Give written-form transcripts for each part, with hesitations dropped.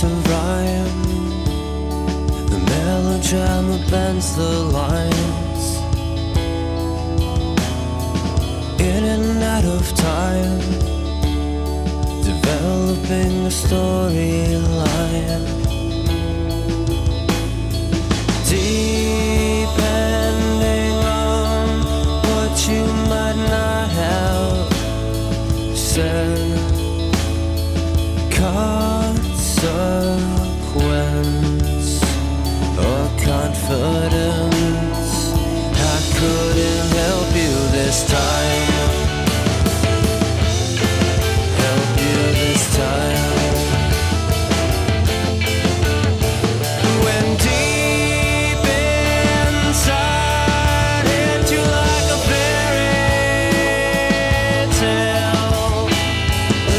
to rhyme. The melodrama bends the lines. In and out of time, developing a storyline. Depending on what you might not have said, consequence or confidence. I couldn't help you this time. Help you this time. When deep inside hit you like a fairy tale, the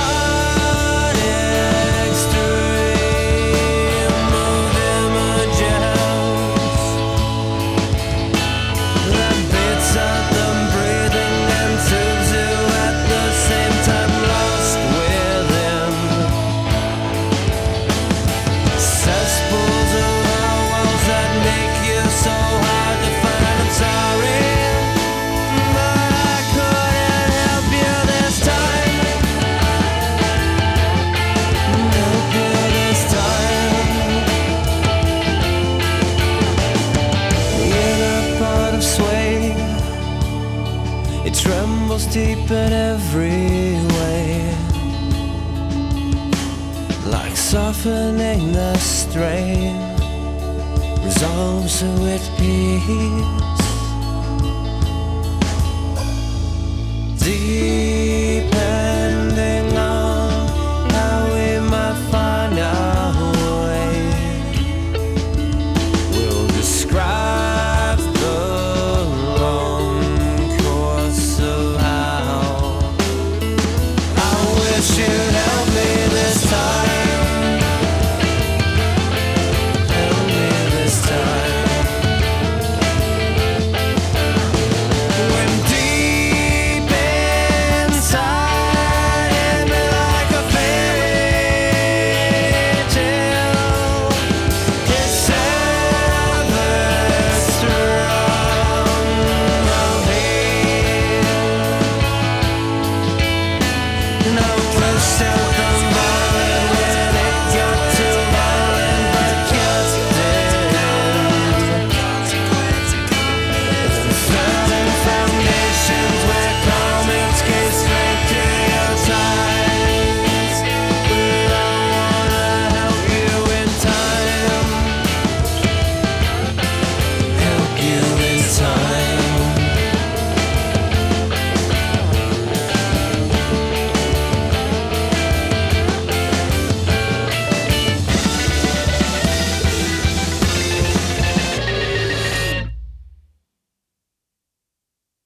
sonic stream of images that beats out them breathing and soothes you at the same time, lost within cesspools of walls that make you so hard to find. I'm sorry, but I couldn't help you this time. Help you this time. In a part of sway, it trembles deep in every way, like softening the strain, resolves with peace.